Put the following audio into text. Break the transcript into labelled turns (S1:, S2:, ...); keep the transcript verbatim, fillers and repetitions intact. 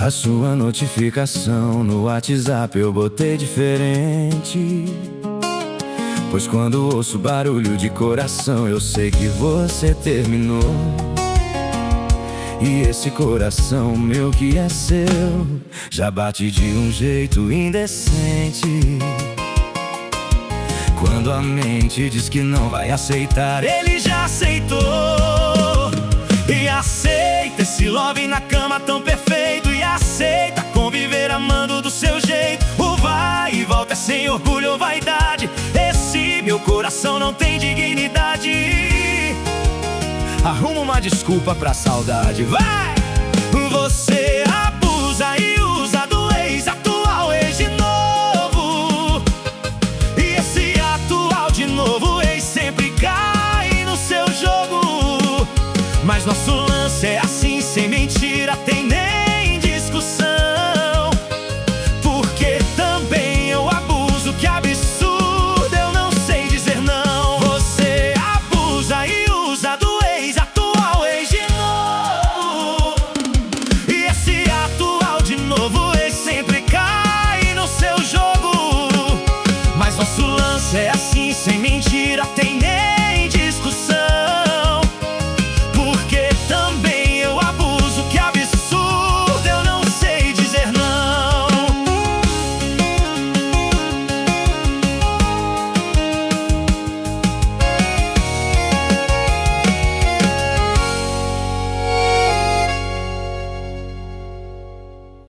S1: A sua notificação no WhatsApp eu botei diferente, pois quando ouço barulho de coração eu sei que você terminou. E esse coração meu que é seu já bate de um jeito indecente. Quando a mente diz que não vai aceitar, ele já aceitou. E aceita esse love na cama tão perfeito, e aceita conviver amando do seu jeito. O vai e volta é sem orgulho ou vaidade. Esse meu coração não tem dignidade. Arruma uma desculpa pra saudade, vai! Você abusa e